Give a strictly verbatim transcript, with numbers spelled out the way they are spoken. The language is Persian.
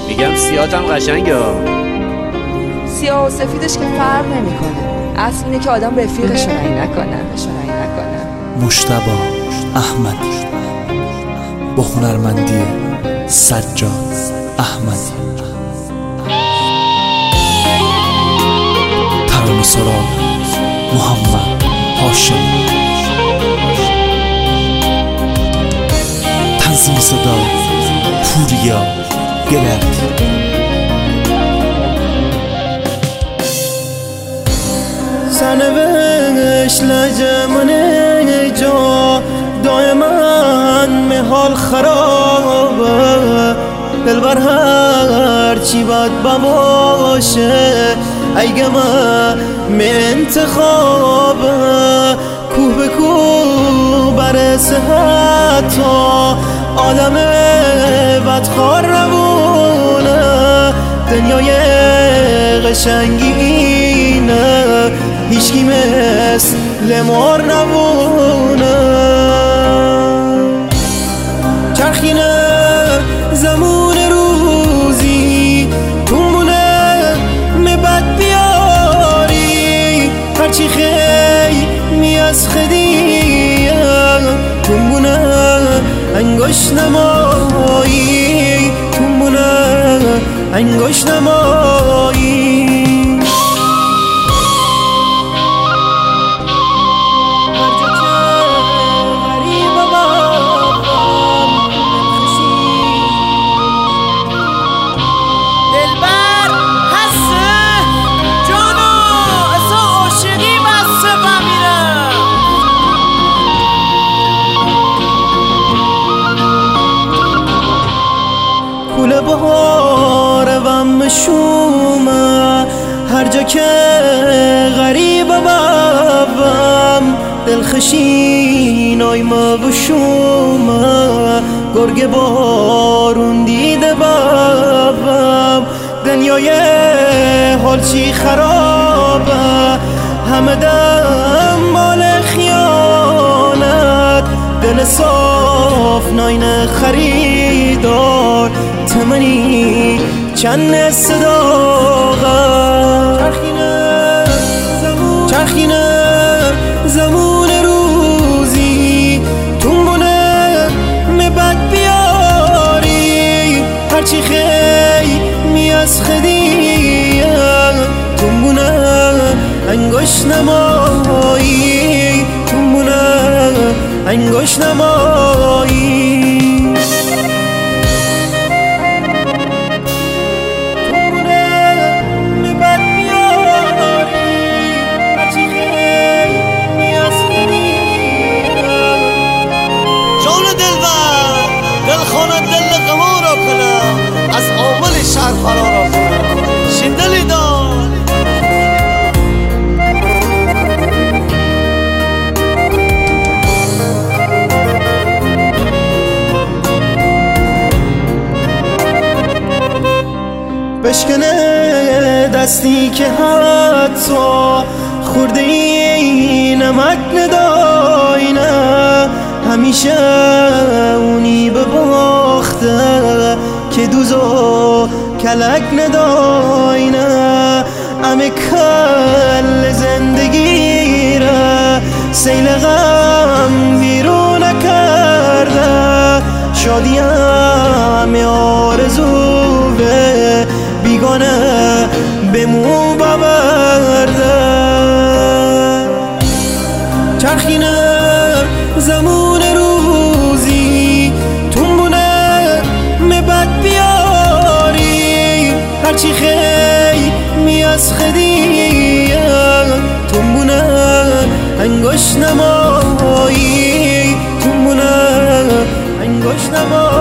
میگم سیاه‌تم قشنگه. سیاه و سفیدش که فرق نمیکنه، اصل اینه که آدم رفیقش رو رنگ نکنه. مجتبی احمدی با هنرمندی سجاد احمدی، ترانه‌سرا محمد هاشمی، تنظیم صدا پوریا گلردی. سرنوشت لجمونه جا دائما محال خرابه، دلبر هر چی بد باشه ایگه من انتخابه، کوه به کوه برسه حتی آدم بدخوار نبونه، دنیای قشنگی اینه هیچکی مثل مار نبونه. چرخینه زمون روزی تونبونه مبد بیاری، هرچی خیلی از خدیه تونبونه انگوش نمایی، تونبونه انگوش نمایی. کوله بهار و مشومه هر جا که غریب بابم، دلخشین آی ما بشومه گرگ بارون دیده بابم، دنیای حال چی خرابه همه دم مال خیانت، دل صاف ناین خریدار تمنی چند صداقه. چرخینه زمون, چرخینه زمون روزی تونبونه مبد بیاری، هرچی خیلی از خدیه تونبونه انگوش نمایی، تونبونه انگوش نمایی. دلخانه دل قمار را کنم از عامل شهر فرار را کنم شندلی دار. بشکنه دستی که حتی خورده ای نمک نداینه، همیشه اونی به باخته که دوزو کلک نداینه، همه کل زندگی را سیل غم بیرون کرده، شادی همه آرزو به بیگانه به مو ببرده. چرخینه زمون روزی تونبونه مبد بیاری، هرچی خیلی از خدیه تونبونه انگوش نمایی، تونبونه انگوش نمایی.